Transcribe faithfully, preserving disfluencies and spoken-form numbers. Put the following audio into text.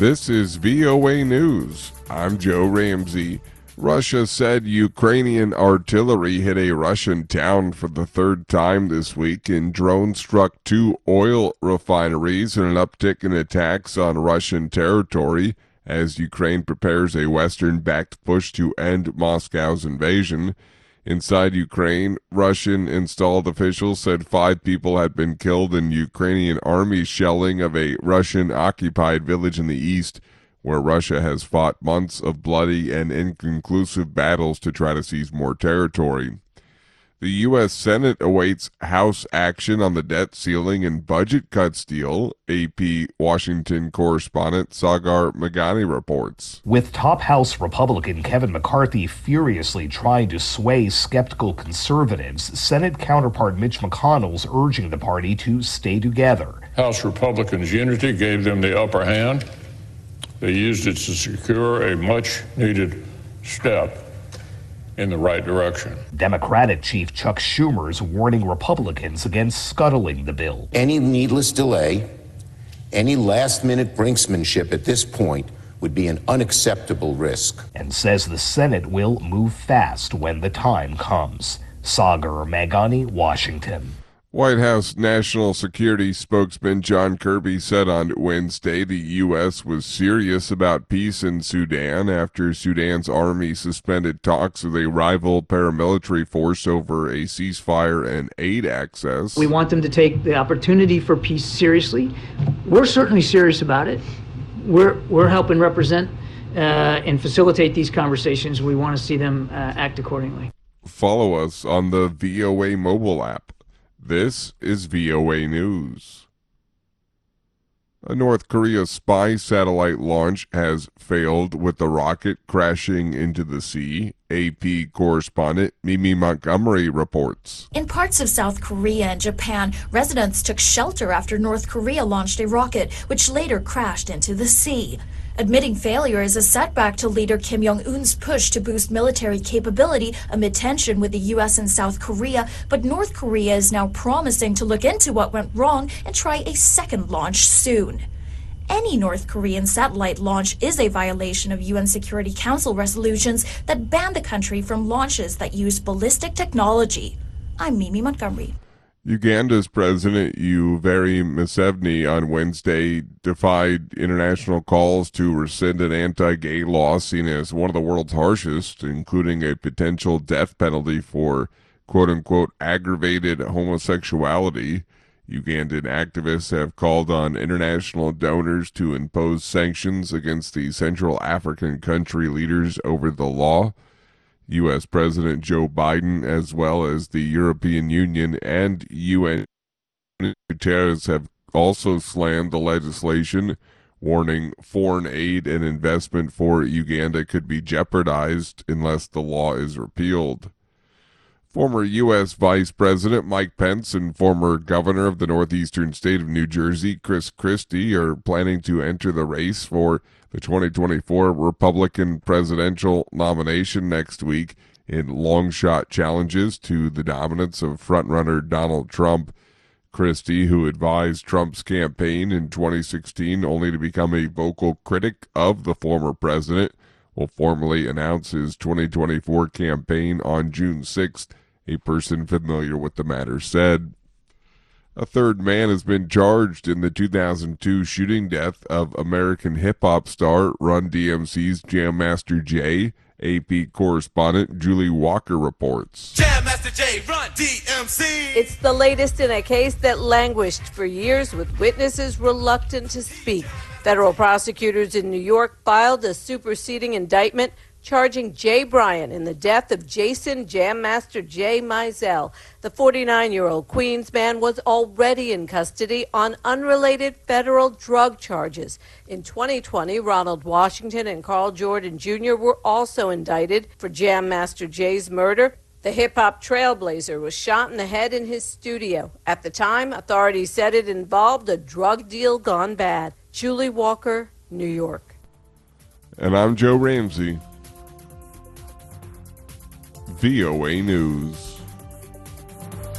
This is V O A News. I'm Joe Ramsey. Russia said Ukrainian artillery hit a Russian town for the third time this week, and drones struck two oil refineries in an uptick in attacks on Russian territory as Ukraine prepares a Western-backed push to end Moscow's invasion. Inside Ukraine, Russian-installed officials said five people had been killed in Ukrainian army shelling of a Russian-occupied village in the east, where Russia has fought months of bloody and inconclusive battles to try to seize more territory. The U S Senate awaits House action on the debt ceiling and budget cuts deal, A P Washington correspondent Sagar Meghani reports. With top House Republican Kevin McCarthy furiously trying to sway skeptical conservatives, Senate counterpart Mitch McConnell's urging the party to stay together. House Republicans' unity gave them the upper hand. They used it to secure a much-needed step in the right direction. Democratic Chief Chuck Schumer's warning Republicans against scuttling the bill. Any needless delay, any last-minute brinksmanship at this point would be an unacceptable risk. And says the Senate will move fast when the time comes. Sagar Meghani, Washington. White House National Security spokesman John Kirby said on Wednesday the U S was serious about peace in Sudan after Sudan's army suspended talks with a rival paramilitary force over a ceasefire and aid access. We want them to take the opportunity for peace seriously. We're certainly serious about it. We're, we're helping represent uh, and facilitate these conversations. We want to see them uh, act accordingly. Follow us on the V O A mobile app. This is V O A News. A North Korea spy satellite launch has failed with the rocket crashing into the sea. A P correspondent Mimi Montgomery reports. In parts of South Korea and Japan, residents took shelter after North Korea launched a rocket, which later crashed into the sea. Admitting failure is a setback to leader Kim Jong-un's push to boost military capability amid tension with the U S and South Korea, but North Korea is now promising to look into what went wrong and try a second launch soon. Any North Korean satellite launch is a violation of U N Security Council resolutions that ban the country from launches that use ballistic technology. I'm Mimi Montgomery. Uganda's President Yoweri Museveni on Wednesday defied international calls to rescind an anti-gay law seen as one of the world's harshest, including a potential death penalty for quote-unquote aggravated homosexuality. Ugandan activists have called on international donors to impose sanctions against the Central African country leaders over the law. U S President Joe Biden, as well as the European Union and U N Guterres, have also slammed the legislation, warning foreign aid and investment for Uganda could be jeopardized unless the law is repealed. Former U S Vice President Mike Pence and former governor of the northeastern state of New Jersey, Chris Christie, are planning to enter the race for the twenty twenty-four Republican presidential nomination next week in long-shot challenges to the dominance of frontrunner Donald Trump. Christie, who advised Trump's campaign in twenty sixteen only to become a vocal critic of the former president, will formally announce his twenty twenty-four campaign on June sixth, a person familiar with the matter said. A third man has been charged in the two thousand two shooting death of American hip-hop star Run D M C's Jam Master Jay. A P correspondent Julie Walker reports. Jam Master Jay, Run D M C! It's the latest in a case that languished for years with witnesses reluctant to speak. Federal prosecutors in New York filed a superseding indictment charging Jay Bryan in the death of Jason Jam Master Jay Mizell. The forty-nine-year-old Queens man was already in custody on unrelated federal drug charges. In twenty twenty, Ronald Washington and Carl Jordan Junior were also indicted for Jam Master Jay's murder. The hip-hop trailblazer was shot in the head in his studio. At the time, authorities said it involved a drug deal gone bad. Julie Walker, New York. And I'm Joe Ramsey. V O A News.